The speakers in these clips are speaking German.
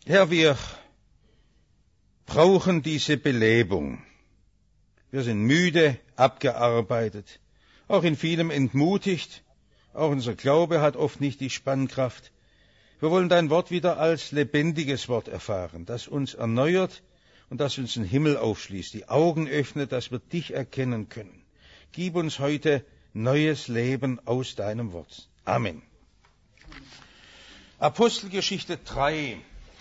Herr, wir brauchen diese Belebung. Wir sind müde, abgearbeitet, auch in vielem entmutigt. Auch unser Glaube hat oft nicht die Spannkraft. Wir wollen dein Wort wieder als lebendiges Wort erfahren, das uns erneuert und das uns den Himmel aufschließt, die Augen öffnet, dass wir dich erkennen können. Gib uns heute neues Leben aus deinem Wort. Amen. Apostelgeschichte 3.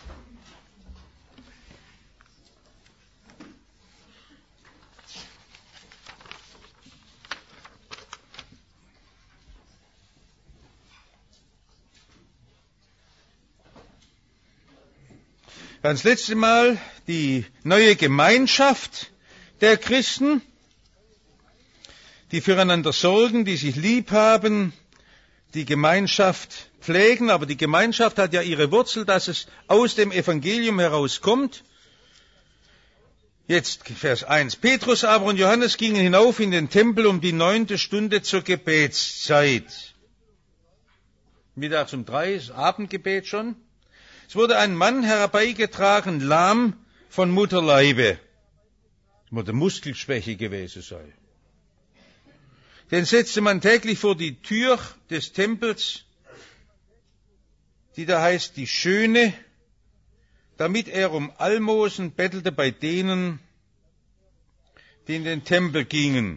Das letzte Mal die neue Gemeinschaft der Christen, die füreinander sorgen, die sich lieb haben, die Gemeinschaft pflegen. Aber die Gemeinschaft hat ja ihre Wurzel, dass es aus dem Evangelium herauskommt. Jetzt Vers 1. Petrus aber und Johannes gingen hinauf in den Tempel um die 9. Stunde zur Gebetszeit. Mittags um 3 ist Abendgebet schon. Es wurde ein Mann herbeigetragen, lahm von Mutterleibe. Es muss eine Muskelschwäche gewesen sein. Den setzte man täglich vor die Tür des Tempels, die da heißt die Schöne, damit er um Almosen bettelte bei denen, die in den Tempel gingen.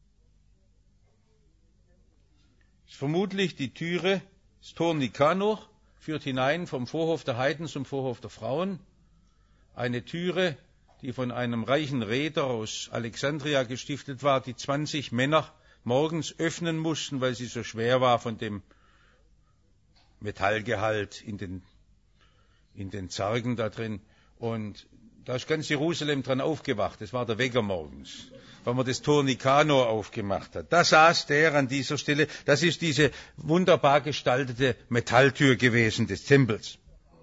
Das ist vermutlich die Türe, das Tor Nikanor, führt hinein vom Vorhof der Heiden zum Vorhof der Frauen. Eine Türe, die von einem reichen Reeder aus Alexandria gestiftet war, die 20 Männer morgens öffnen mussten, weil sie so schwer war von dem Metallgehalt in den Zargen da drin. Und da ist ganz Jerusalem dran aufgewacht. Das war der Wecker morgens, weil man das Tor Nikanor aufgemacht hat. Da saß der an dieser Stelle. Das ist diese wunderbar gestaltete Metalltür gewesen des Tempels.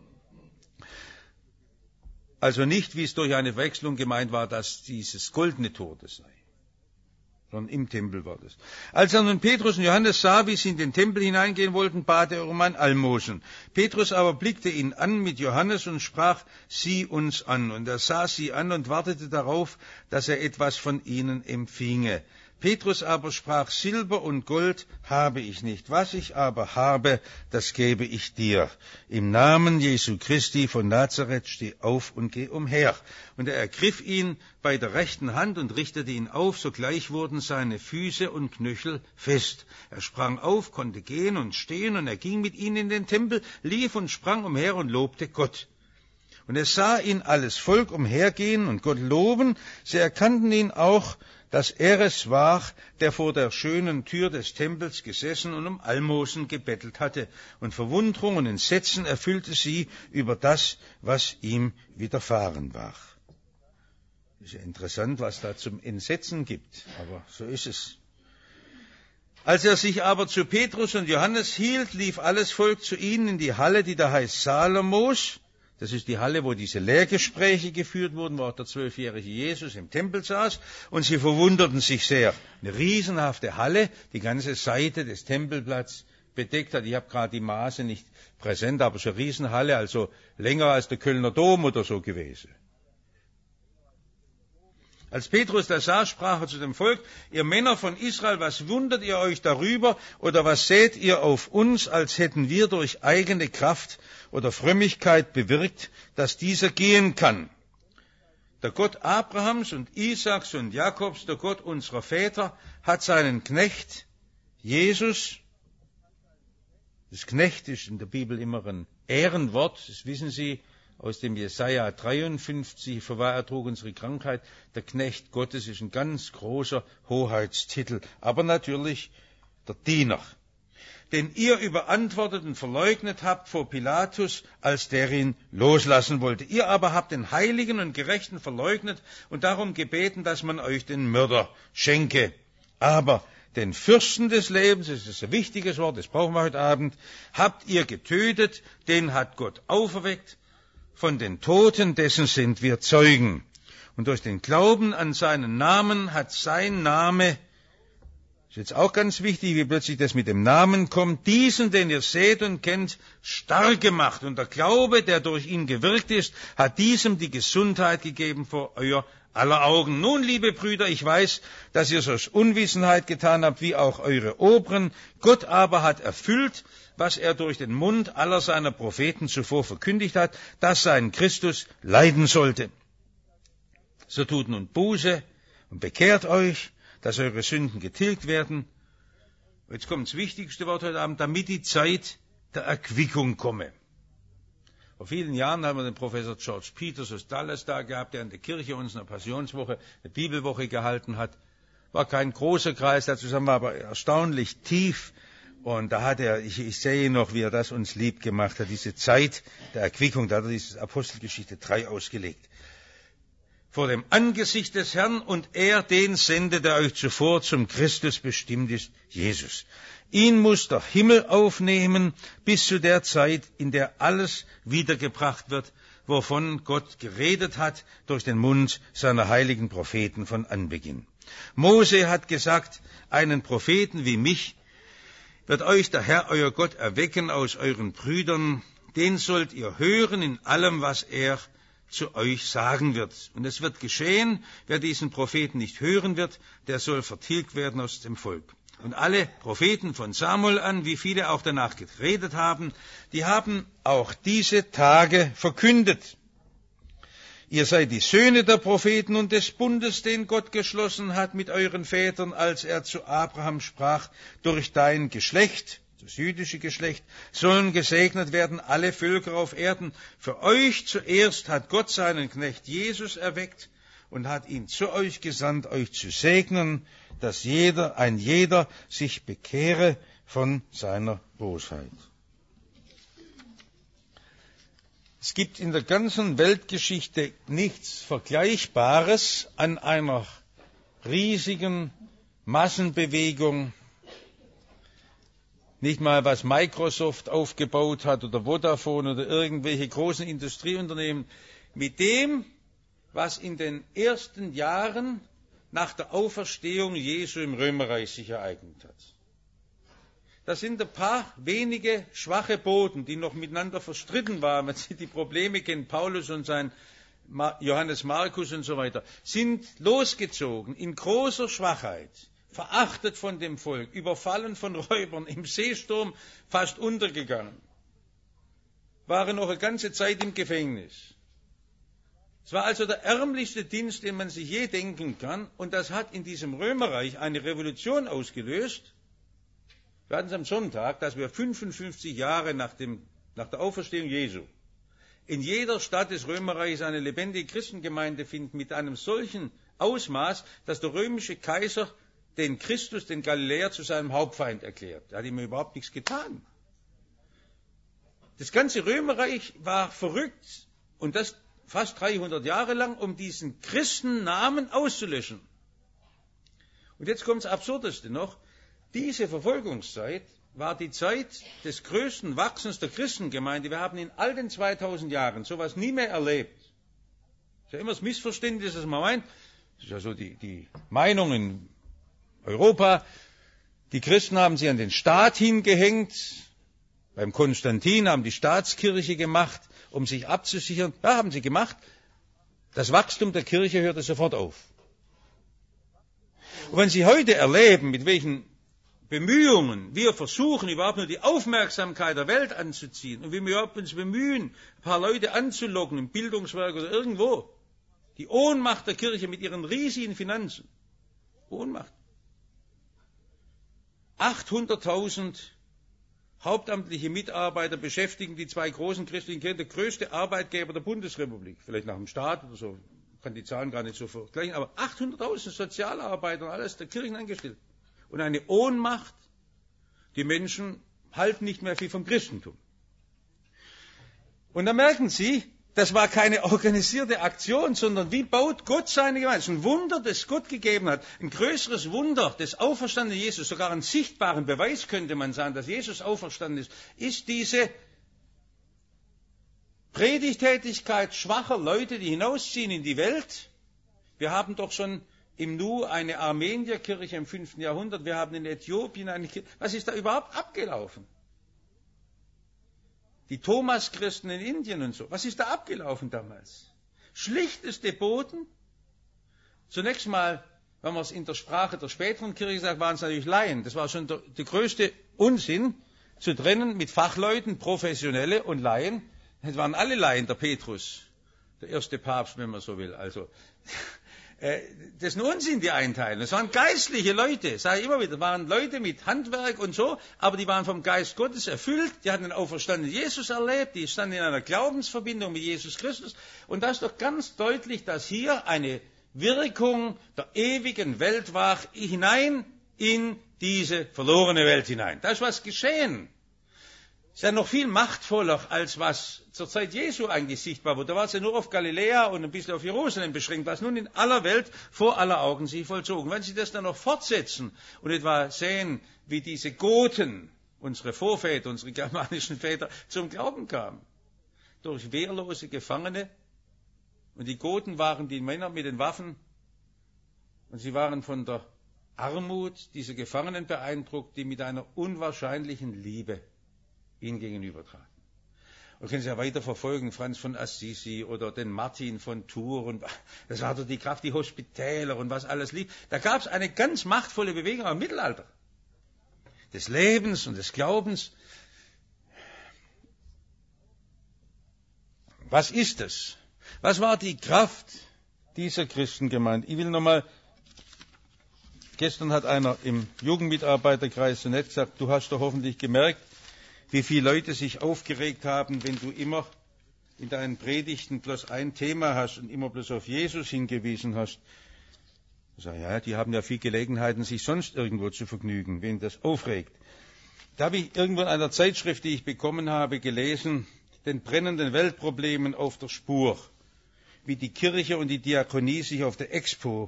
Also nicht, wie es durch eine Verwechslung gemeint war, dass dieses goldene Tor das sei, sondern im Tempel war das. Als er nun Petrus und Johannes sah, wie sie in den Tempel hineingehen wollten, bat er um ein Almosen. Petrus aber blickte ihn an mit Johannes und sprach, sieh uns an. Und er sah sie an und wartete darauf, dass er etwas von ihnen empfinge. Petrus aber sprach, Silber und Gold habe ich nicht, was ich aber habe, das gebe ich dir. Im Namen Jesu Christi von Nazareth steh auf und geh umher. Und er ergriff ihn bei der rechten Hand und richtete ihn auf, sogleich wurden seine Füße und Knöchel fest. Er sprang auf, konnte gehen und stehen, und er ging mit ihnen in den Tempel, lief und sprang umher und lobte Gott. Und es sah ihn alles Volk umhergehen und Gott loben, sie erkannten ihn auch, dass er es war, der vor der schönen Tür des Tempels gesessen und um Almosen gebettelt hatte. Und Verwunderung und Entsetzen erfüllte sie über das, was ihm widerfahren war. Ist ja interessant, was da zum Entsetzen gibt, aber so ist es. Als er sich aber zu Petrus und Johannes hielt, lief alles Volk zu ihnen in die Halle, die da heißt Salomos. Das ist die Halle, wo diese Lehrgespräche geführt wurden, wo auch der 12-jährige Jesus im Tempel saß. Und sie verwunderten sich sehr. Eine riesenhafte Halle, die ganze Seite des Tempelplatzes bedeckt hat. Ich habe gerade die Maße nicht präsent, aber so eine Riesenhalle, also länger als der Kölner Dom oder so gewesen. Als Petrus das sah, sprach er zu dem Volk, ihr Männer von Israel, was wundert ihr euch darüber oder was seht ihr auf uns, als hätten wir durch eigene Kraft oder Frömmigkeit bewirkt, dass dieser gehen kann? Der Gott Abrahams und Isaaks und Jakobs, der Gott unserer Väter, hat seinen Knecht Jesus, das Knecht ist in der Bibel immer ein Ehrenwort, das wissen Sie, aus dem Jesaja 53, für er trug unsere Krankheit. Der Knecht Gottes ist ein ganz großer Hoheitstitel, aber natürlich der Diener, den ihr überantwortet und verleugnet habt vor Pilatus, als der ihn loslassen wollte. Ihr aber habt den Heiligen und Gerechten verleugnet und darum gebeten, dass man euch den Mörder schenke. Aber den Fürsten des Lebens, das ist ein wichtiges Wort, das brauchen wir heute Abend, habt ihr getötet, den hat Gott auferweckt. Von den Toten, dessen sind wir Zeugen. Und durch den Glauben an seinen Namen hat sein Name Ist jetzt auch ganz wichtig, wie plötzlich das mit dem Namen kommt. Diesen, den ihr seht und kennt, stark gemacht. Und der Glaube, der durch ihn gewirkt ist, hat diesem die Gesundheit gegeben vor euer aller Augen. Nun, liebe Brüder, ich weiß, dass ihr es aus Unwissenheit getan habt, wie auch eure Oberen. Gott aber hat erfüllt, was er durch den Mund aller seiner Propheten zuvor verkündigt hat, dass sein Christus leiden sollte. So tut nun Buße und bekehrt euch, dass eure Sünden getilgt werden. Jetzt kommt das wichtigste Wort heute Abend, damit die Zeit der Erquickung komme. Vor vielen Jahren haben wir den Professor George Peters aus Dallas da gehabt, der in der Kirche uns eine Passionswoche, eine Bibelwoche gehalten hat. War kein großer Kreis, der zusammen war aber erstaunlich tief. Und da hat er, ich sehe noch, wie er das uns lieb gemacht hat, diese Zeit der Erquickung, da hat er diese Apostelgeschichte 3 ausgelegt. Vor dem Angesicht des Herrn, und er den sendet, der euch zuvor zum Christus bestimmt ist, Jesus. Ihn muss der Himmel aufnehmen, bis zu der Zeit, in der alles wiedergebracht wird, wovon Gott geredet hat durch den Mund seiner heiligen Propheten von Anbeginn. Mose hat gesagt, einen Propheten wie mich wird euch der Herr, euer Gott, erwecken aus euren Brüdern. Den sollt ihr hören in allem, was er zu euch sagen wird. Und es wird geschehen, wer diesen Propheten nicht hören wird, der soll vertilgt werden aus dem Volk. Und alle Propheten von Samuel an, wie viele auch danach geredet haben, die haben auch diese Tage verkündet. Ihr seid die Söhne der Propheten und des Bundes, den Gott geschlossen hat mit euren Vätern, als er zu Abraham sprach, durch dein Geschlecht, das jüdische Geschlecht, sollen gesegnet werden alle Völker auf Erden. Für euch zuerst hat Gott seinen Knecht Jesus erweckt und hat ihn zu euch gesandt, euch zu segnen, dass ein jeder sich bekehre von seiner Bosheit. Es gibt in der ganzen Weltgeschichte nichts Vergleichbares an einer riesigen Massenbewegung. Nicht mal, was Microsoft aufgebaut hat oder Vodafone oder irgendwelche großen Industrieunternehmen, mit dem, was in den ersten Jahren nach der Auferstehung Jesu im Römerreich sich ereignet hat. Das sind ein paar wenige schwache Boten, die noch miteinander verstritten waren, wenn Sie die Probleme kennen, Paulus und sein Johannes Markus und so weiter, sind losgezogen in großer Schwachheit, verachtet von dem Volk, überfallen von Räubern, im Seesturm fast untergegangen, waren noch eine ganze Zeit im Gefängnis. Es war also der ärmlichste Dienst, den man sich je denken kann, und das hat in diesem Römerreich eine Revolution ausgelöst. Wir hatten es am Sonntag, dass wir 55 Jahre nach der Auferstehung Jesu in jeder Stadt des Römerreichs eine lebendige Christengemeinde finden mit einem solchen Ausmaß, dass der römische Kaiser den Christus, den Galiläer, zu seinem Hauptfeind erklärt. Er hat ihm überhaupt nichts getan. Das ganze Römerreich war verrückt, und das fast 300 Jahre lang, um diesen Christennamen auszulöschen. Und jetzt kommt das Absurdeste noch. Diese Verfolgungszeit war die Zeit des größten Wachsens der Christengemeinde. Wir haben in all den 2000 Jahren sowas nie mehr erlebt. Das ist ja immer das Missverständnis, dass man meint, das ist ja so die Meinung in Europa, die Christen haben sich an den Staat hingehängt, beim Konstantin haben die Staatskirche gemacht, um sich abzusichern. Ja, haben sie gemacht. Das Wachstum der Kirche hörte sofort auf. Und wenn Sie heute erleben, mit welchen Bemühungen wir versuchen, überhaupt nur die Aufmerksamkeit der Welt anzuziehen, und wie wir überhaupt uns bemühen, ein paar Leute anzulocken im Bildungswerk oder irgendwo, die Ohnmacht der Kirche mit ihren riesigen Finanzen, Ohnmacht. 800.000 hauptamtliche Mitarbeiter beschäftigen die zwei großen christlichen Kirchen, der größte Arbeitgeber der Bundesrepublik, vielleicht nach dem Staat oder so, kann die Zahlen gar nicht so vergleichen, aber 800.000 Sozialarbeiter und alles der Kirchen angestellt. Und eine Ohnmacht, die Menschen halten nicht mehr viel vom Christentum. Und da merken Sie, das war keine organisierte Aktion, sondern wie baut Gott seine Gemeinde? Das ist ein Wunder, das Gott gegeben hat. Ein größeres Wunder des auferstandenen Jesus, sogar einen sichtbaren Beweis könnte man sagen, dass Jesus auferstanden ist diese Predigtätigkeit schwacher Leute, die hinausziehen in die Welt. Wir haben doch schon im Nu eine Armenierkirche im 5. Jahrhundert, wir haben in Äthiopien eine Kirche. Was ist da überhaupt abgelaufen? Die Thomaschristen in Indien und so. Was ist da abgelaufen damals? Schlichteste Boten. Zunächst mal, wenn man es in der Sprache der späteren Kirche sagt, waren es natürlich Laien. Das war schon der größte Unsinn, zu trennen mit Fachleuten, Professionelle und Laien. Das waren alle Laien, der Petrus, der erste Papst, wenn man so will. Also, das ist ein Unsinn, die Einteilung. Das waren geistliche Leute, sage ich immer wieder, waren Leute mit Handwerk und so, aber die waren vom Geist Gottes erfüllt, die hatten den auferstandenen Jesus erlebt, die standen in einer Glaubensverbindung mit Jesus Christus. Und da ist doch ganz deutlich, dass hier eine Wirkung der ewigen Welt war, hinein in diese verlorene Welt hinein. Da ist was geschehen. Ist ja noch viel machtvoller, als was zur Zeit Jesu eigentlich sichtbar wurde. Da war es ja nur auf Galiläa und ein bisschen auf Jerusalem beschränkt, was nun in aller Welt vor aller Augen sich vollzogen. Wenn Sie das dann noch fortsetzen und etwa sehen, wie diese Goten, unsere Vorväter, unsere germanischen Väter, zum Glauben kamen, durch wehrlose Gefangene, und die Goten waren die Männer mit den Waffen, und sie waren von der Armut dieser Gefangenen beeindruckt, die mit einer unwahrscheinlichen Liebe ihnen gegenübertraten. Und können Sie ja weiter verfolgen, Franz von Assisi oder den Martin von Tours, und das war doch die Kraft, die Hospitäler und was alles lief. Da gab es eine ganz machtvolle Bewegung im Mittelalter, des Lebens und des Glaubens. Was ist es? Was war die Kraft dieser Christengemeinde? Ich will nochmal, gestern hat einer im Jugendmitarbeiterkreis so nett gesagt, du hast doch hoffentlich gemerkt, wie viele Leute sich aufgeregt haben, wenn du immer in deinen Predigten bloß ein Thema hast und immer bloß auf Jesus hingewiesen hast. Ich sage, ja, die haben ja viel Gelegenheiten, sich sonst irgendwo zu vergnügen, wen das aufregt. Da habe ich irgendwo in einer Zeitschrift, die ich bekommen habe, gelesen, den brennenden Weltproblemen auf der Spur, wie die Kirche und die Diakonie sich auf der Expo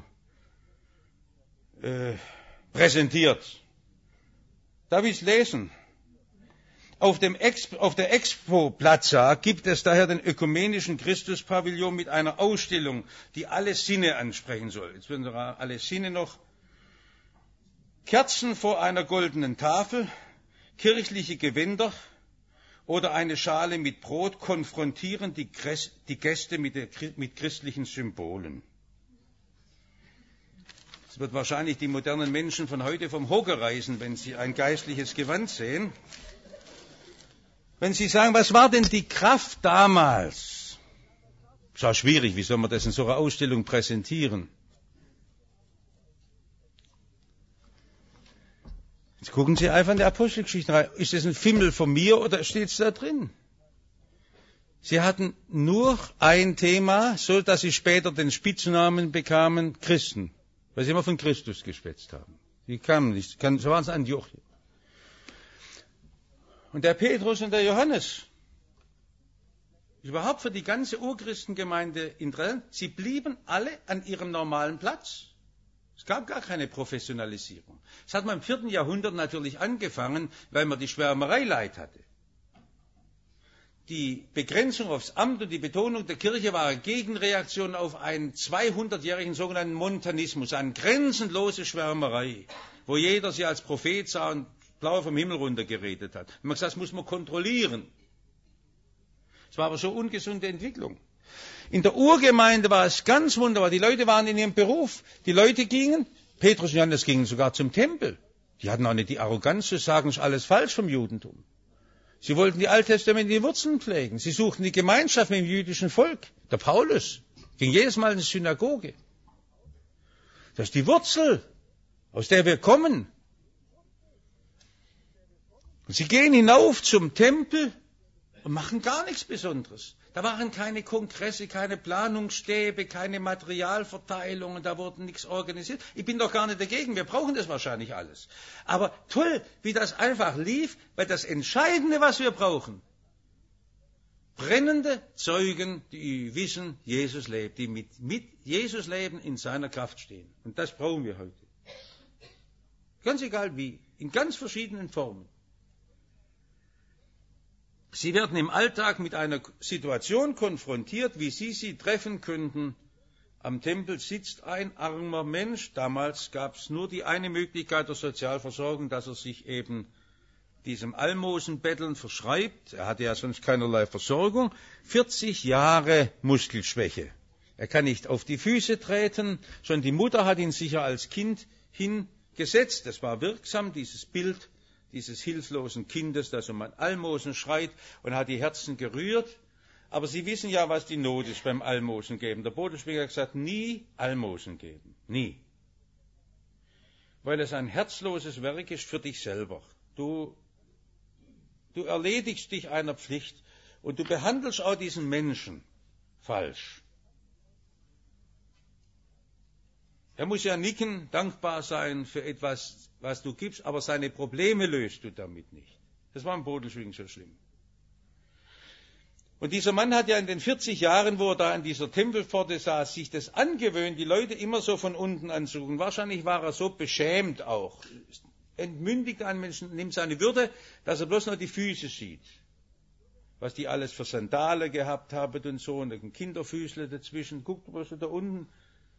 präsentiert. Darf ich es lesen? Auf der Expo Plaza gibt es daher den ökumenischen Christuspavillon mit einer Ausstellung, die alle Sinne ansprechen soll. Jetzt werden alle Sinne noch. Kerzen vor einer goldenen Tafel, kirchliche Gewänder oder eine Schale mit Brot konfrontieren die Gäste mit christlichen Symbolen. Es wird wahrscheinlich die modernen Menschen von heute vom Hocker reißen, wenn sie ein geistliches Gewand sehen. Wenn Sie sagen, was war denn die Kraft damals? Ist auch schwierig, wie soll man das in so einer Ausstellung präsentieren? Jetzt gucken Sie einfach in die Apostelgeschichte rein. Ist das ein Fimmel von mir oder steht es da drin? Sie hatten nur ein Thema, so dass sie später den Spitznamen bekamen Christen, weil sie immer von Christus geschwätzt haben. Die kamen nicht, so waren es Antiochien. Und der Petrus und der Johannes, überhaupt für die ganze Urchristengemeinde interessant, sie blieben alle an ihrem normalen Platz. Es gab gar keine Professionalisierung. Das hat man im 4. Jahrhundert natürlich angefangen, weil man die Schwärmerei leid hatte. Die Begrenzung aufs Amt und die Betonung der Kirche war eine Gegenreaktion auf einen 200-jährigen sogenannten Montanismus, eine grenzenlose Schwärmerei, wo jeder sie als Prophet sah und blau vom Himmel runter geredet hat. Man hat gesagt, das muss man kontrollieren. Es war aber so ungesunde Entwicklung. In der Urgemeinde war es ganz wunderbar. Die Leute waren in ihrem Beruf. Die Leute gingen, Petrus und Johannes gingen sogar zum Tempel. Die hatten auch nicht die Arroganz zu sagen, es ist alles falsch vom Judentum. Sie wollten die alttestamentlichen Wurzeln pflegen. Sie suchten die Gemeinschaft mit dem jüdischen Volk. Der Paulus ging jedes Mal in die Synagoge. Das ist die Wurzel, aus der wir kommen. Und sie gehen hinauf zum Tempel und machen gar nichts Besonderes. Da waren keine Kongresse, keine Planungsstäbe, keine Materialverteilungen, da wurde nichts organisiert. Ich bin doch gar nicht dagegen, wir brauchen das wahrscheinlich alles. Aber toll, wie das einfach lief, weil das Entscheidende, was wir brauchen, brennende Zeugen, die wissen, Jesus lebt, die mit Jesus leben, in seiner Kraft stehen. Und das brauchen wir heute. Ganz egal wie, in ganz verschiedenen Formen. Sie werden im Alltag mit einer Situation konfrontiert, wie Sie sie treffen könnten Am Tempel sitzt ein armer Mensch. Damals gab es nur die eine Möglichkeit der Sozialversorgung, dass er sich eben diesem Almosenbetteln verschreibt. Er hatte ja sonst keinerlei Versorgung. 40 Jahre Muskelschwäche. Er kann nicht auf die Füße treten. Schon die Mutter hat ihn sicher als Kind hingesetzt. Das war wirksam, dieses Bild dieses hilflosen Kindes, das um ein Almosen schreit, und hat die Herzen gerührt. Aber Sie wissen ja, was die Not ist beim Almosen geben. Der Bodenspieler hat gesagt, nie Almosen geben. Nie. Weil es ein herzloses Werk ist für dich selber. Du erledigst dich einer Pflicht und du behandelst auch diesen Menschen falsch. Er muss ja nicken, dankbar sein für etwas, was du gibst, aber seine Probleme löst du damit nicht. Das war im Bodenschwingen so schlimm. Und dieser Mann hat ja in den 40 Jahren, wo er da an dieser Tempelpforte saß, sich das angewöhnt, die Leute immer so von unten anzugucken. Wahrscheinlich war er so beschämt auch, entmündigt einen Menschen, nimmt seine Würde, dass er bloß noch die Füße sieht. Was die alles für Sandale gehabt haben und so, und ein Kinderfüßle dazwischen. Guckt, was da unten.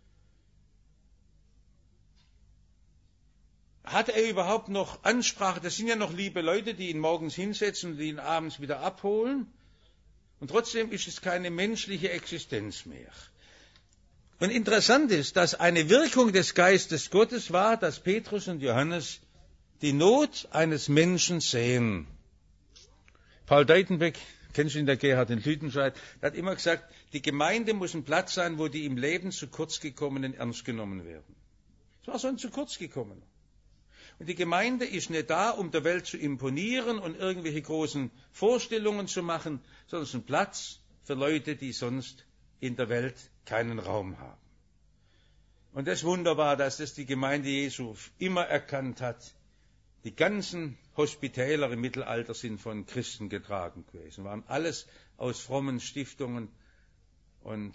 Hat er überhaupt noch Ansprache? Das sind ja noch liebe Leute, die ihn morgens hinsetzen und die ihn abends wieder abholen. Und trotzdem ist es keine menschliche Existenz mehr. Und interessant ist, dass eine Wirkung des Geistes Gottes war, dass Petrus und Johannes die Not eines Menschen sehen. Paul Deitenbeck, kennst du ihn, der Gerhard in Lüdenscheid, der hat immer gesagt, die Gemeinde muss ein Platz sein, wo die im Leben zu kurz gekommenen ernst genommen werden. Es war so ein zu kurz gekommener. Und die Gemeinde ist nicht da, um der Welt zu imponieren und irgendwelche großen Vorstellungen zu machen, sondern es ist ein Platz für Leute, die sonst in der Welt keinen Raum haben. Und das Wunder war, dass das die Gemeinde Jesu immer erkannt hat. Die ganzen Hospitäler im Mittelalter sind von Christen getragen gewesen, waren alles aus frommen Stiftungen. Und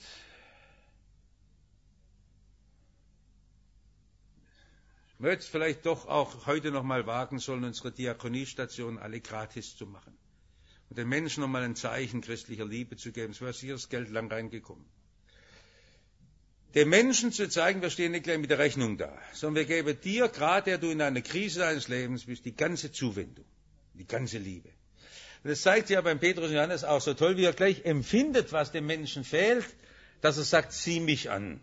ich möchte es vielleicht doch auch heute noch mal wagen sollen, unsere Diakoniestationen alle gratis zu machen und den Menschen noch mal ein Zeichen christlicher Liebe zu geben. Es wäre sicher das Geld lang reingekommen. Den Menschen zu zeigen, wir stehen nicht gleich mit der Rechnung da, sondern wir geben dir, gerade der du in einer Krise deines Lebens bist, die ganze Zuwendung, die ganze Liebe. Und das zeigt ja beim Petrus und Johannes auch so toll, wie er gleich empfindet, was dem Menschen fehlt, dass er sagt, sieh mich an.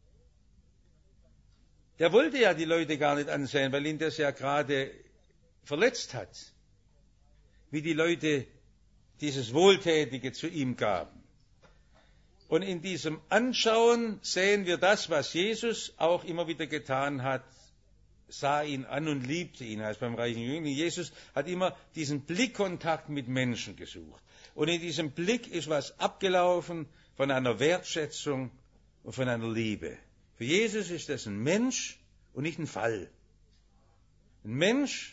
Der wollte ja die Leute gar nicht ansehen, weil ihn das ja gerade verletzt hat, wie die Leute dieses Wohltätige zu ihm gaben. Und in diesem Anschauen sehen wir das, was Jesus auch immer wieder getan hat, sah ihn an und liebte ihn, heißt beim reichen Jüngling. Jesus hat immer diesen Blickkontakt mit Menschen gesucht. Und in diesem Blick ist was abgelaufen von einer Wertschätzung und von einer Liebe. Für Jesus ist das ein Mensch und nicht ein Fall. Ein Mensch.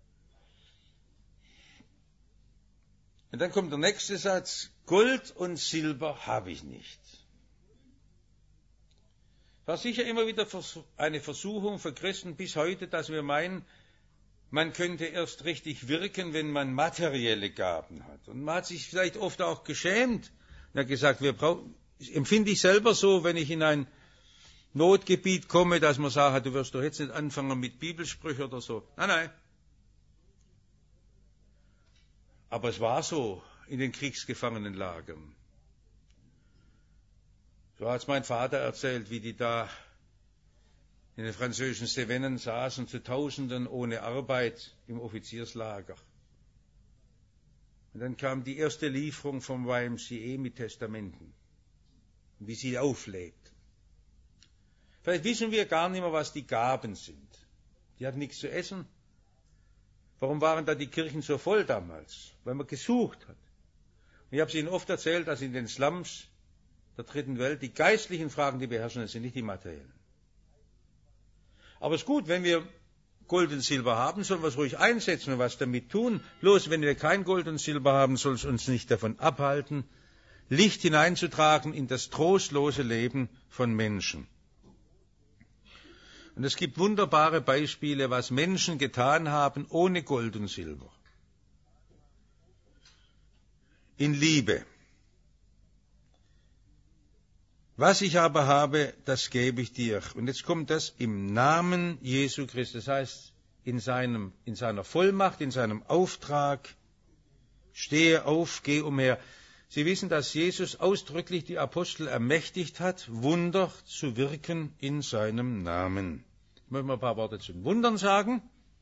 Und dann kommt der nächste Satz, Gold und Silber habe ich nicht. War sicher immer wieder eine Versuchung für Christen bis heute, dass wir meinen, man könnte erst richtig wirken, wenn man materielle Gaben hat. Und man hat sich vielleicht oft auch geschämt und hat gesagt, empfinde ich selber so, wenn ich in ein Notgebiet komme, dass man sagt, du wirst doch jetzt nicht anfangen mit Bibelsprüchen oder so. Nein. Aber es war so in den Kriegsgefangenenlagern. So hat es mein Vater erzählt, wie die da in den französischen Cevennen saßen, zu Tausenden ohne Arbeit im Offizierslager. Und dann kam die erste Lieferung vom YMCA mit Testamenten, wie sie auflebt. Vielleicht wissen wir gar nicht mehr, was die Gaben sind. Die hatten nichts zu essen. Warum waren da die Kirchen so voll damals? Weil man gesucht hat. Und ich habe es Ihnen oft erzählt, dass in den Slums der dritten Welt die geistlichen Fragen, die beherrschen, das sind nicht die materiellen. Aber es ist gut, wenn wir Gold und Silber haben, sollen wir es ruhig einsetzen und was damit tun. Bloß, wenn wir kein Gold und Silber haben, soll es uns nicht davon abhalten, Licht hineinzutragen in das trostlose Leben von Menschen. Und es gibt wunderbare Beispiele, was Menschen getan haben ohne Gold und Silber. In Liebe. Was ich aber habe, das gebe ich dir. Und jetzt kommt das im Namen Jesu Christi. Das heißt, in seiner Vollmacht, in seinem Auftrag, stehe auf, geh umher. Sie wissen, dass Jesus ausdrücklich die Apostel ermächtigt hat, Wunder zu wirken in seinem Namen. Ich möchte mal ein paar Worte zu den Wundern sagen.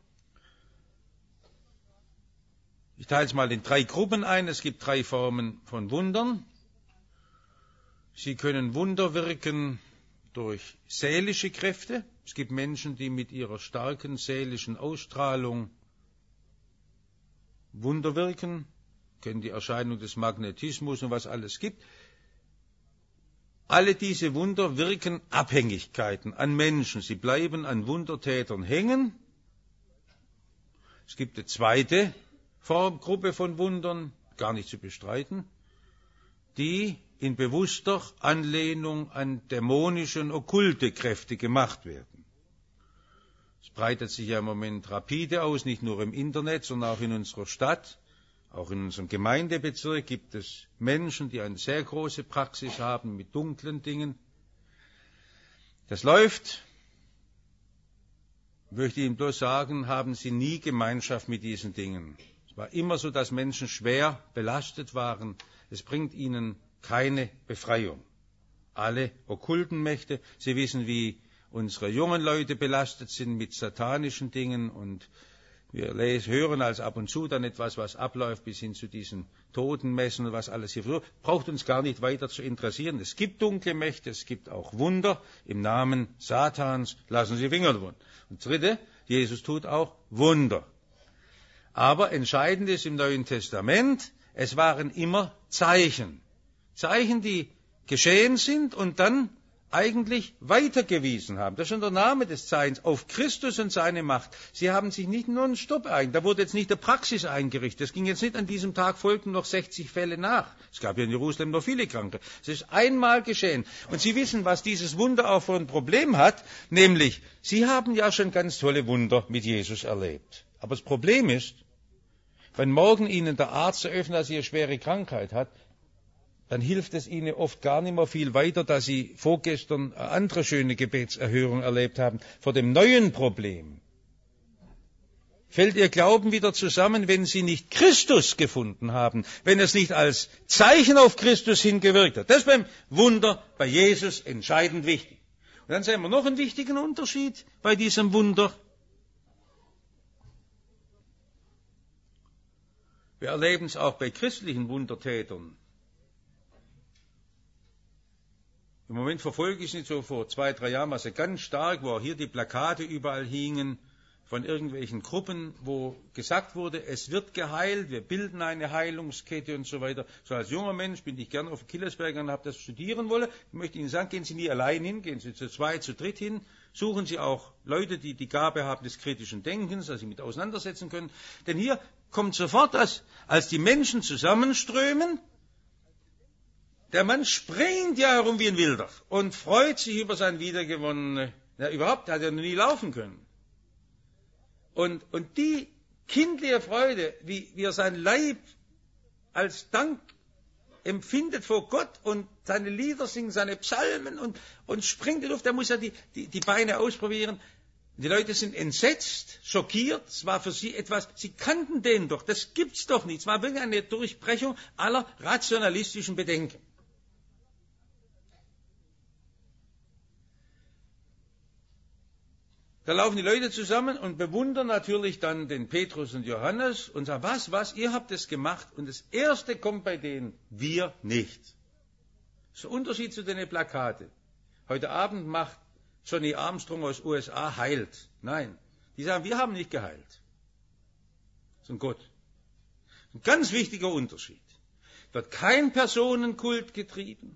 Ich teile es mal in 3 Gruppen ein. Es gibt 3 Formen von Wundern. Sie können Wunder wirken durch seelische Kräfte. Es gibt Menschen, die mit ihrer starken seelischen Ausstrahlung Wunder wirken, kennen die Erscheinung des Magnetismus und was alles gibt. Alle diese Wunder wirken Abhängigkeiten an Menschen. Sie bleiben an Wundertätern hängen. Es gibt eine zweite Gruppe von Wundern, gar nicht zu bestreiten, die in bewusster Anlehnung an dämonische und okkulte Kräfte gemacht werden. Es breitet sich ja im Moment rapide aus, nicht nur im Internet, sondern auch in unserer Stadt. Auch in unserem Gemeindebezirk gibt es Menschen, die eine sehr große Praxis haben mit dunklen Dingen. Das läuft. Ich möchte Ihnen bloß sagen, haben Sie nie Gemeinschaft mit diesen Dingen. Es war immer so, dass Menschen schwer belastet waren. Es bringt ihnen keine Befreiung. Alle okkulten Mächte, Sie wissen, wie unsere jungen Leute belastet sind mit satanischen Dingen, und wir hören als ab und zu dann etwas, was abläuft, bis hin zu diesen Totenmessen und was alles hier so. Braucht uns gar nicht weiter zu interessieren. Es gibt dunkle Mächte, es gibt auch Wunder im Namen Satans. Lassen Sie Finger davon. Und dritte, Jesus tut auch Wunder. Aber entscheidend ist im Neuen Testament, es waren immer Zeichen. Zeichen, die geschehen sind und dann eigentlich weitergewiesen haben. Das ist schon der Name des Zeichens, auf Christus und seine Macht. Sie haben sich nicht nur einen Stopp da wurde jetzt nicht der Praxis eingerichtet. Es ging jetzt nicht an diesem Tag, folgten noch 60 Fälle nach. Es gab ja in Jerusalem noch viele Kranke. Es ist einmal geschehen. Und Sie wissen, was dieses Wunder auch für ein Problem hat, nämlich, Sie haben ja schon ganz tolle Wunder mit Jesus erlebt. Aber das Problem ist, wenn morgen Ihnen der Arzt eröffnet, dass Sie eine schwere Krankheit hat, dann hilft es Ihnen oft gar nicht mehr viel weiter, dass Sie vorgestern eine andere schöne Gebetserhörung erlebt haben. Vor dem neuen Problem fällt Ihr Glauben wieder zusammen, wenn Sie nicht Christus gefunden haben, wenn es nicht als Zeichen auf Christus hingewirkt hat. Das ist beim Wunder bei Jesus entscheidend wichtig. Und dann sehen wir noch einen wichtigen Unterschied bei diesem Wunder. Wir erleben es auch bei christlichen Wundertätern. Im Moment verfolge ich es nicht, so vor 2, 3 Jahren war es ganz stark, wo auch hier die Plakate überall hingen von irgendwelchen Gruppen, wo gesagt wurde, es wird geheilt, wir bilden eine Heilungskette und so weiter. So als junger Mensch bin ich gerne auf Killersberg und habe das studieren wollen. Ich möchte Ihnen sagen, gehen Sie nie allein hin, gehen Sie zu 2, zu 3 hin, suchen Sie auch Leute, die die Gabe haben des kritischen Denkens, dass Sie mit auseinandersetzen können. Denn hier kommt sofort das, als die Menschen zusammenströmen, der Mann springt ja herum wie ein Wilder und freut sich über sein wiedergewonnene, überhaupt hat er noch nie laufen können. Und die kindliche Freude, wie er sein Leib als Dank empfindet vor Gott und seine Lieder singen, seine Psalmen und springt in die Luft, der muss ja die Beine ausprobieren. Die Leute sind entsetzt, schockiert, es war für sie etwas, sie kannten den doch, das gibt's doch nicht. Es war wirklich eine Durchbrechung aller rationalistischen Bedenken. Da laufen die Leute zusammen und bewundern natürlich dann den Petrus und Johannes und sagen, was, ihr habt es gemacht. Und das Erste kommt bei denen, wir nicht. Das ist der Unterschied zu den Plakaten. Heute Abend macht Johnny Armstrong aus USA heilt. Nein, die sagen, wir haben nicht geheilt. Das ist ein Gott. Ein ganz wichtiger Unterschied. Es wird kein Personenkult getrieben.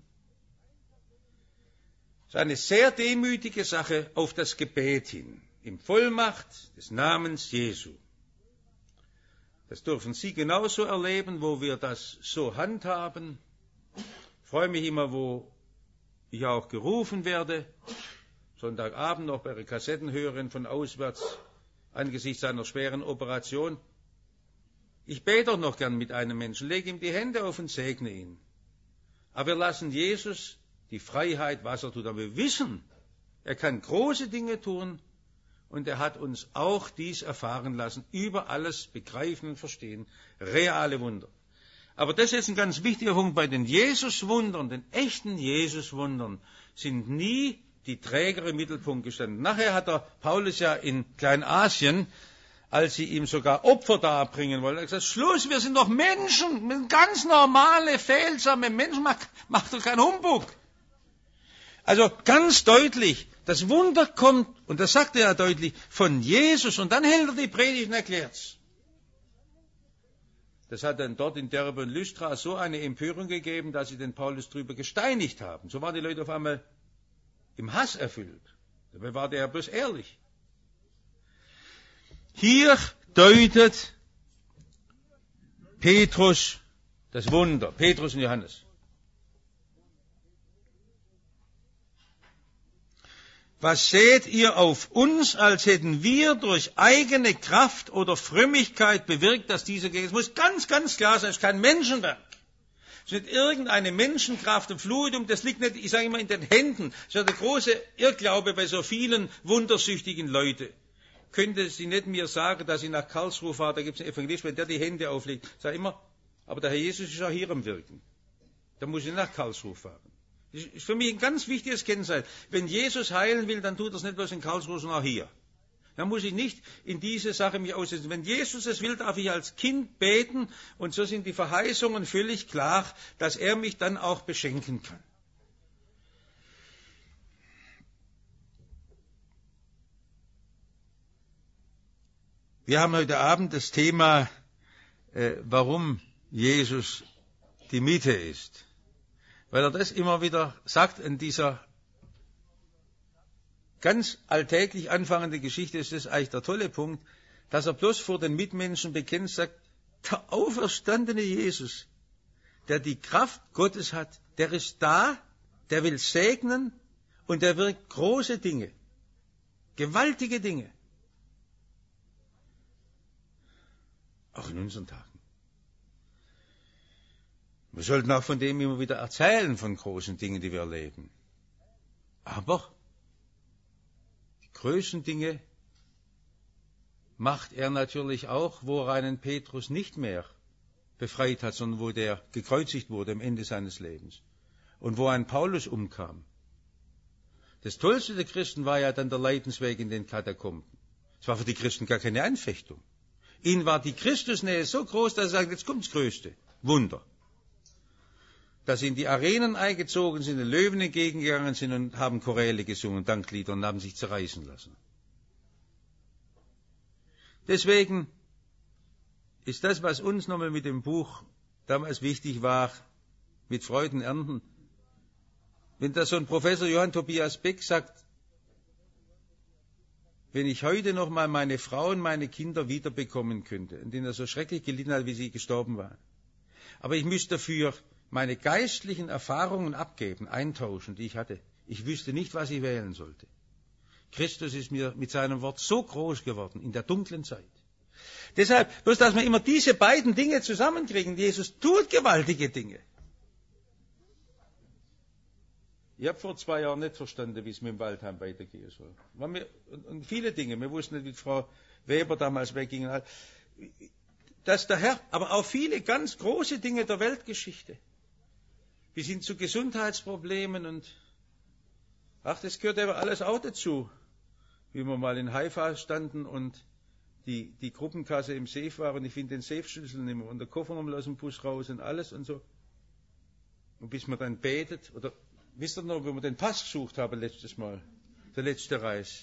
Es ist eine sehr demütige Sache auf das Gebet hin, in Vollmacht des Namens Jesu. Das dürfen Sie genauso erleben, wo wir das so handhaben. Ich freue mich immer, wo ich auch gerufen werde, Sonntagabend noch bei der Kassettenhörerin von auswärts, angesichts einer schweren Operation. Ich bete doch noch gern mit einem Menschen, lege ihm die Hände auf und segne ihn. Aber wir lassen Jesus die Freiheit, was er tut. Aber wir wissen, er kann große Dinge tun und er hat uns auch dies erfahren lassen, über alles begreifen und verstehen, reale Wunder. Aber das ist jetzt ein ganz wichtiger Punkt. Bei den Jesus-Wundern, den echten Jesus-Wundern, sind nie die Träger im Mittelpunkt gestanden. Nachher hat der Paulus ja in Kleinasien, als sie ihm sogar Opfer darbringen wollten, gesagt, Schluss, wir sind doch Menschen, ganz normale, fehelsame Menschen, macht doch keinen Humbug. Also ganz deutlich, das Wunder kommt, und das sagt er ja deutlich, von Jesus, und dann hält er die Predigt und erklärt's. Das hat dann dort in Derbe und Lystra so eine Empörung gegeben, dass sie den Paulus drüber gesteinigt haben. So waren die Leute auf einmal im Hass erfüllt. Dabei war der ja bloß ehrlich. Hier deutet Petrus das Wunder, Petrus und Johannes. Was seht ihr auf uns, als hätten wir durch eigene Kraft oder Frömmigkeit bewirkt, dass dieser Gegenstand, es muss ganz, ganz klar sein, es ist kein Menschenwerk. Es ist nicht irgendeine Menschenkraft und Fluidum, das liegt nicht, ich sage immer, in den Händen. Das ist ja der große Irrglaube bei so vielen wundersüchtigen Leuten. Könnte sie nicht mir sagen, dass sie nach Karlsruhe fahren, da gibt es einen Evangelist, wenn der die Hände auflegt. Ich sage immer, aber der Herr Jesus ist auch hier am Wirken. Da muss ich nach Karlsruhe fahren. Das ist für mich ein ganz wichtiges Kennzeichen. Wenn Jesus heilen will, dann tut er es nicht bloß in Karlsruhe, sondern auch hier. Dann muss ich nicht in diese Sache mich aussetzen. Wenn Jesus es will, darf ich als Kind beten, und so sind die Verheißungen völlig klar, dass er mich dann auch beschenken kann. Wir haben heute Abend das Thema, warum Jesus die Mitte ist. Weil er das immer wieder sagt in dieser ganz alltäglich anfangenden Geschichte, ist das eigentlich der tolle Punkt, dass er bloß vor den Mitmenschen bekennt, sagt, der auferstandene Jesus, der die Kraft Gottes hat, der ist da, der will segnen und der wirkt große Dinge, gewaltige Dinge. Auch in unseren Tagen. Wir sollten auch von dem immer wieder erzählen, von großen Dingen, die wir erleben. Aber die größten Dinge macht er natürlich auch, wo er einen Petrus nicht mehr befreit hat, sondern wo der gekreuzigt wurde am Ende seines Lebens. Und wo ein Paulus umkam. Das Tollste der Christen war ja dann der Leidensweg in den Katakomben. Es war für die Christen gar keine Anfechtung. Ihnen war die Christusnähe so groß, dass sie sagen, jetzt kommt das Größte. Wunder. Dass sie in die Arenen eingezogen sind, den Löwen entgegengegangen sind und haben Choräle gesungen, Danklieder, und haben sich zerreißen lassen. Deswegen ist das, was uns nochmal mit dem Buch damals wichtig war, mit Freuden ernten. Wenn da so ein Professor Johann Tobias Beck sagt, wenn ich heute noch mal meine Frau und meine Kinder wiederbekommen könnte, in denen er so schrecklich gelitten hat, wie sie gestorben waren, aber ich müsste dafür meine geistlichen Erfahrungen abgeben, eintauschen, die ich hatte. Ich wüsste nicht, was ich wählen sollte. Christus ist mir mit seinem Wort so groß geworden in der dunklen Zeit. Deshalb, bloß dass wir immer diese beiden Dinge zusammenkriegen. Jesus tut gewaltige Dinge. Ich habe vor 2 Jahren nicht verstanden, wie es mit dem Waldheim weitergehen soll. Und viele Dinge, wir wussten nicht, wie Frau Weber damals wegging. Dass der Herr, aber auch viele ganz große Dinge der Weltgeschichte, bis hin zu Gesundheitsproblemen und, das gehört aber alles auch dazu. Wie wir mal in Haifa standen und die Gruppenkasse im Safe war und ich finde den Safe-Schlüssel nicht mehr und der Kofferraum aus dem Bus raus und alles und so. Und bis man dann betet, oder wisst ihr noch, wo wir den Pass gesucht haben letztes Mal, der letzte Reis.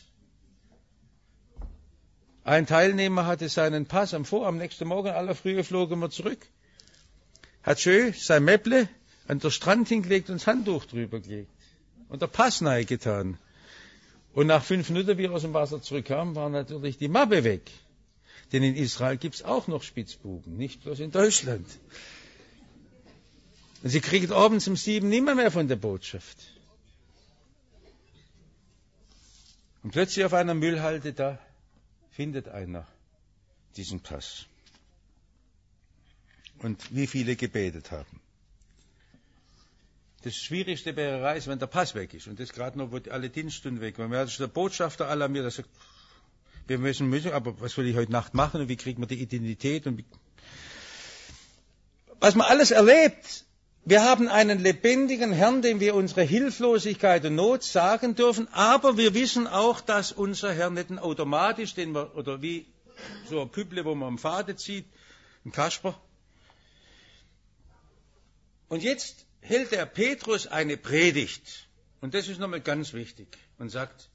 Ein Teilnehmer hatte seinen Pass am nächsten Morgen, aller Frühe flogen wir zurück, hat schön sein Mäpple an der Strand hingelegt und das Handtuch drüber gelegt und der Pass nahe getan. Und nach 5 Minuten, wie er aus dem Wasser zurückkam, war natürlich die Mappe weg. Denn in Israel gibt es auch noch Spitzbuben, nicht bloß in Deutschland. Und sie kriegt abends um 7 nimmer mehr von der Botschaft. Und plötzlich auf einer Müllhalde, da findet einer diesen Pass. Und wie viele gebetet haben. Das Schwierigste wäre Reise, wenn der Pass weg ist. Und das gerade noch, wo alle Dienststunden weg waren. Da ist der Botschafter alarmiert, der sagt, wir müssen, aber was will ich heute Nacht machen und wie kriegt man die Identität und was man alles erlebt. Wir haben einen lebendigen Herrn, dem wir unsere Hilflosigkeit und Not sagen dürfen, aber wir wissen auch, dass unser Herr nicht ein automatisch, oder wie so ein Püpple, wo man am Faden zieht, ein Kasper. Und jetzt hält der Petrus eine Predigt, und das ist nochmal ganz wichtig, und sagt,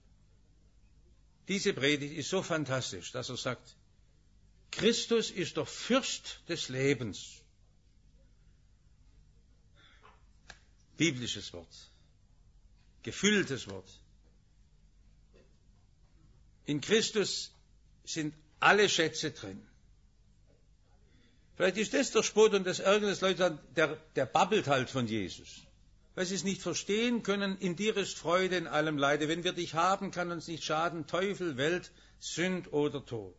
diese Predigt ist so fantastisch, dass er sagt, Christus ist der Fürst des Lebens. Biblisches Wort, gefülltes Wort. In Christus sind alle Schätze drin. Vielleicht ist das der Spott und das Ärgernis, Leute sagen, der babbelt halt von Jesus. Weil sie es nicht verstehen können, in dir ist Freude in allem Leide. Wenn wir dich haben, kann uns nicht schaden, Teufel, Welt, Sünd oder Tod.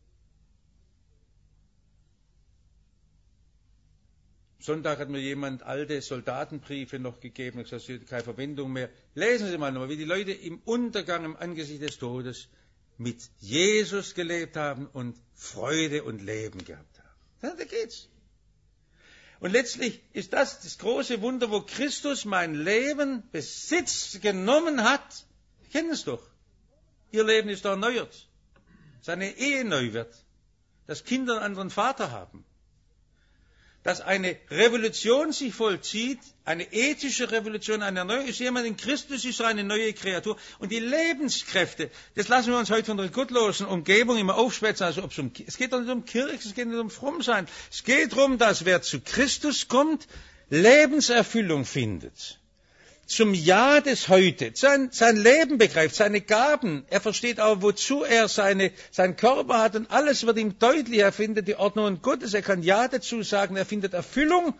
Sonntag hat mir jemand alte Soldatenbriefe noch gegeben und gesagt, keine Verwendung mehr. Lesen Sie mal nochmal, wie die Leute im Untergang, im Angesicht des Todes mit Jesus gelebt haben und Freude und Leben gehabt haben. Ja, da geht's. Und letztlich ist das große Wunder, wo Christus mein Leben Besitz genommen hat. Sie kennen es doch. Ihr Leben ist erneuert. Seine Ehe neu wird. Dass Kinder einen anderen Vater haben. Dass eine Revolution sich vollzieht, eine ethische Revolution, eine neue, ist jemand in Christus, ist eine neue Kreatur. Und die Lebenskräfte, das lassen wir uns heute von der gottlosen Umgebung immer aufschwätzen, also es geht doch nicht um Kirche, es geht nicht um Frommsein. Es geht darum, dass wer zu Christus kommt, Lebenserfüllung findet. Zum Ja des Heute, sein Leben begreift, seine Gaben. Er versteht auch, wozu er seinen Körper hat und alles wird ihm deutlich. Er findet die Ordnung Gottes, er kann Ja dazu sagen, er findet Erfüllung.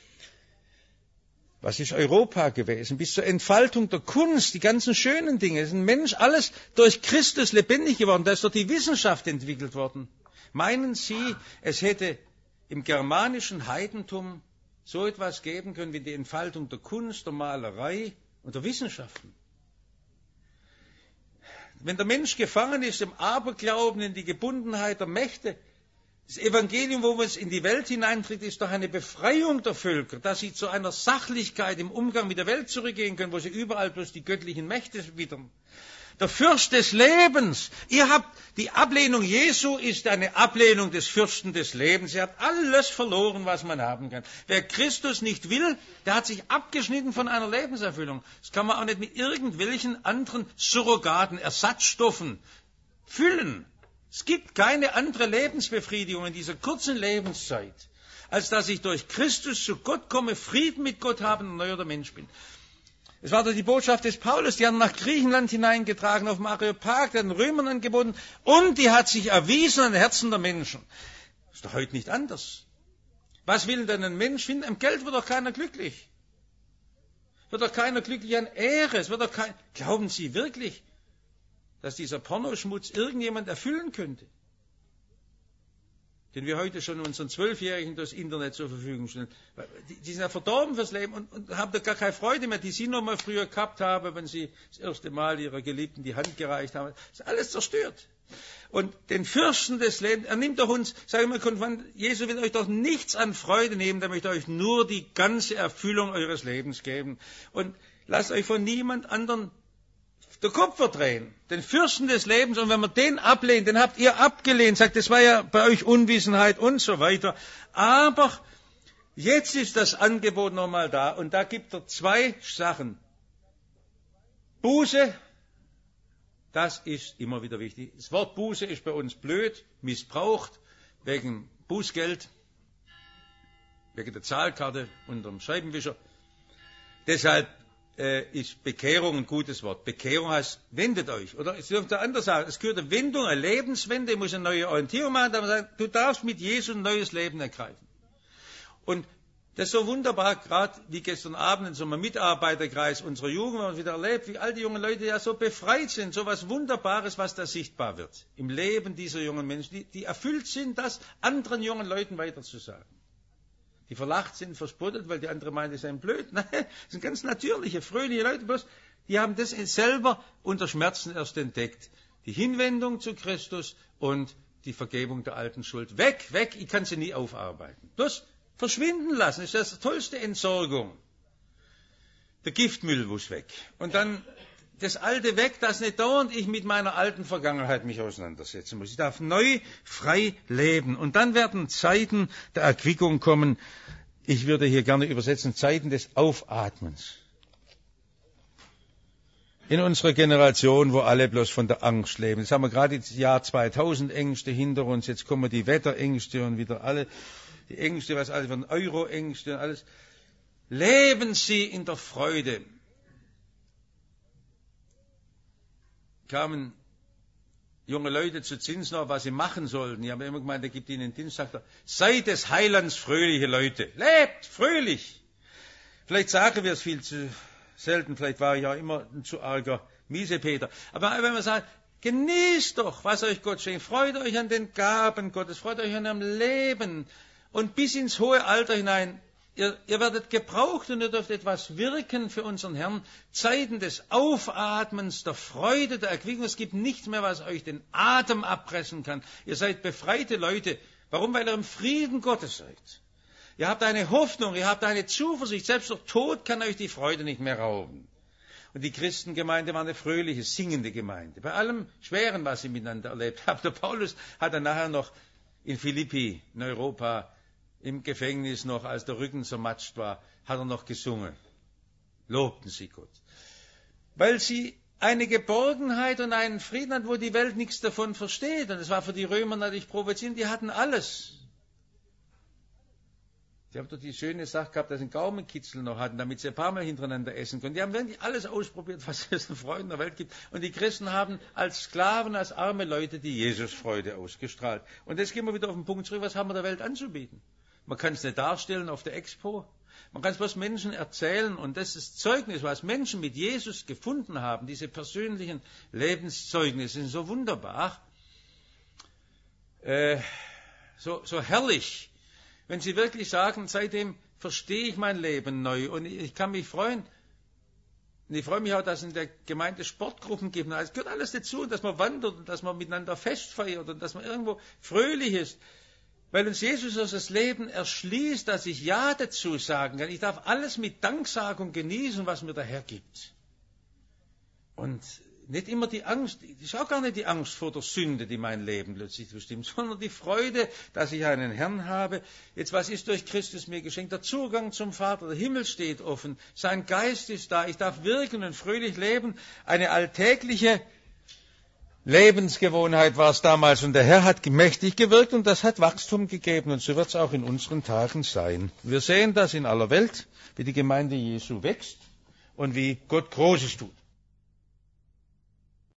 Was ist Europa gewesen? Bis zur Entfaltung der Kunst, die ganzen schönen Dinge. Es ist ein Mensch, alles durch Christus lebendig geworden. Da ist doch die Wissenschaft entwickelt worden. Meinen Sie, es hätte im germanischen Heidentum so etwas geben können wie die Entfaltung der Kunst, der Malerei und der Wissenschaften? Wenn der Mensch gefangen ist im Aberglauben, in die Gebundenheit der Mächte, das Evangelium, wo wir es in die Welt hineintritt, ist doch eine Befreiung der Völker, dass sie zu einer Sachlichkeit im Umgang mit der Welt zurückgehen können, wo sie überall bloß die göttlichen Mächte wittern. Der Fürst des Lebens. Die Ablehnung Jesu ist eine Ablehnung des Fürsten des Lebens. Er hat alles verloren, was man haben kann. Wer Christus nicht will, der hat sich abgeschnitten von einer Lebenserfüllung. Das kann man auch nicht mit irgendwelchen anderen Surrogaten, Ersatzstoffen füllen. Es gibt keine andere Lebensbefriedigung in dieser kurzen Lebenszeit, als dass ich durch Christus zu Gott komme, Frieden mit Gott habe und ein neuer Mensch bin. Es war doch die Botschaft des Paulus, die haben nach Griechenland hineingetragen, auf dem Areopag, den Römern angeboten, und die hat sich erwiesen an den Herzen der Menschen. Das ist doch heute nicht anders. Was will denn ein Mensch finden? Am Geld wird doch keiner glücklich. Wird doch keiner glücklich an Ehre. Glauben Sie wirklich, dass dieser Pornoschmutz irgendjemand erfüllen könnte? Den wir heute schon unseren 12-Jährigen durchs Internet zur Verfügung stellen. Die sind ja verdorben fürs Leben und haben da gar keine Freude mehr, die sie noch mal früher gehabt haben, wenn sie das erste Mal ihrer Geliebten die Hand gereicht haben. Das ist alles zerstört. Und den Fürsten des Lebens, er nimmt doch uns, sage ich mal, Jesus will euch doch nichts an Freude nehmen, der möchte euch nur die ganze Erfüllung eures Lebens geben. Und lasst euch von niemand anderen der Kopf verdrehen, den Fürsten des Lebens, und wenn man den ablehnt, den habt ihr abgelehnt, sagt, das war ja bei euch Unwissenheit und so weiter. Aber jetzt ist das Angebot nochmal da, und da gibt er zwei Sachen. Buße, das ist immer wieder wichtig. Das Wort Buße ist bei uns blöd, missbraucht, wegen Bußgeld, wegen der Zahlkarte unterm Scheibenwischer. Deshalb ist Bekehrung ein gutes Wort. Bekehrung heißt, wendet euch. Oder es dürfte anders sagen, es gehört eine Wendung, eine Lebenswende, ich muss eine neue Orientierung machen, da muss man sagen, du darfst mit Jesus ein neues Leben ergreifen. Und das ist so wunderbar, gerade wie gestern Abend in so einem Mitarbeiterkreis unserer Jugend, haben wir wieder erlebt, wie all die jungen Leute ja so befreit sind, so was Wunderbares, was da sichtbar wird im Leben dieser jungen Menschen, die erfüllt sind, das anderen jungen Leuten weiterzusagen. die verlacht sind, verspottet, weil die andere meint, die seien blöd. Nein, das sind ganz natürliche, fröhliche Leute, bloß die haben das selber unter Schmerzen erst entdeckt. Die Hinwendung zu Christus und die Vergebung der alten Schuld. Weg, weg, ich kann sie nie aufarbeiten. Das verschwinden lassen ist das tollste Entsorgung. Der Giftmüll muss weg. Und dann das Alte weg, dass nicht dauernd ich mit meiner alten Vergangenheit mich auseinandersetzen muss. Ich darf neu, frei leben. Und dann werden Zeiten der Erquickung kommen. Ich würde hier gerne übersetzen, Zeiten des Aufatmens. In unserer Generation, wo alle bloß von der Angst leben. Jetzt haben wir gerade das Jahr 2000 Ängste hinter uns. Jetzt kommen die Wetterängste und wieder alle, die Ängste, was alles von Euro-Ängste und alles. Leben Sie in der Freude. Kamen junge Leute zu Zinsner, was sie machen sollten. Die haben immer gemeint, er gibt ihnen den Dienst, sagt er, seid des Heilands fröhliche Leute. Lebt fröhlich. Vielleicht sagen wir es viel zu selten, vielleicht war ich ja immer ein zu arger Miesepeter. Aber wenn man sagt, genießt doch, was euch Gott schenkt. Freut euch an den Gaben Gottes, freut euch an dem Leben. Und bis ins hohe Alter hinein, ihr werdet gebraucht und ihr dürft etwas wirken für unseren Herrn. Zeiten des Aufatmens, der Freude, der Erquickung. Es gibt nichts mehr, was euch den Atem abpressen kann. Ihr seid befreite Leute. Warum? Weil ihr im Frieden Gottes seid. Ihr habt eine Hoffnung, ihr habt eine Zuversicht. Selbst der Tod kann euch die Freude nicht mehr rauben. Und die Christengemeinde war eine fröhliche, singende Gemeinde. Bei allem Schweren, was sie miteinander erlebt haben. Der Paulus hat dann nachher noch in Philippi, in Europa, im Gefängnis noch, als der Rücken zermatscht war, hat er noch gesungen. Lobten sie Gott. Weil sie eine Geborgenheit und einen Frieden hatten, wo die Welt nichts davon versteht. Und es war für die Römer natürlich provozierend, die hatten alles. Die haben doch die schöne Sache gehabt, dass sie einen Gaumenkitzel noch hatten, damit sie ein paar Mal hintereinander essen konnten. Die haben wirklich alles ausprobiert, was es an Freude in der Welt gibt. Und die Christen haben als Sklaven, als arme Leute die Jesusfreude ausgestrahlt. Und jetzt gehen wir wieder auf den Punkt zurück, was haben wir der Welt anzubieten? Man kann es nicht darstellen auf der Expo. Man kann es bloß Menschen erzählen. Und das ist Zeugnis, was Menschen mit Jesus gefunden haben. Diese persönlichen Lebenszeugnisse sind so wunderbar. So herrlich. Wenn Sie wirklich sagen, seitdem verstehe ich mein Leben neu. Und ich kann mich freuen. Und ich freue mich auch, dass es in der Gemeinde Sportgruppen gibt. Es gehört alles dazu, dass man wandert und dass man miteinander Fest feiert und dass man irgendwo fröhlich ist. Weil uns Jesus das Leben erschließt, dass ich Ja dazu sagen kann. Ich darf alles mit Danksagung genießen, was mir der Herr gibt. Und nicht immer die Angst, das ist auch gar nicht die Angst vor der Sünde, die mein Leben plötzlich bestimmt, sondern die Freude, dass ich einen Herrn habe. Jetzt, was ist durch Christus mir geschenkt? Der Zugang zum Vater, der Himmel steht offen, sein Geist ist da, ich darf wirken und fröhlich leben. Eine alltägliche Lebensgewohnheit war es damals und der Herr hat mächtig gewirkt und das hat Wachstum gegeben und so wird es auch in unseren Tagen sein. Wir sehen das in aller Welt, wie die Gemeinde Jesu wächst und wie Gott Großes tut.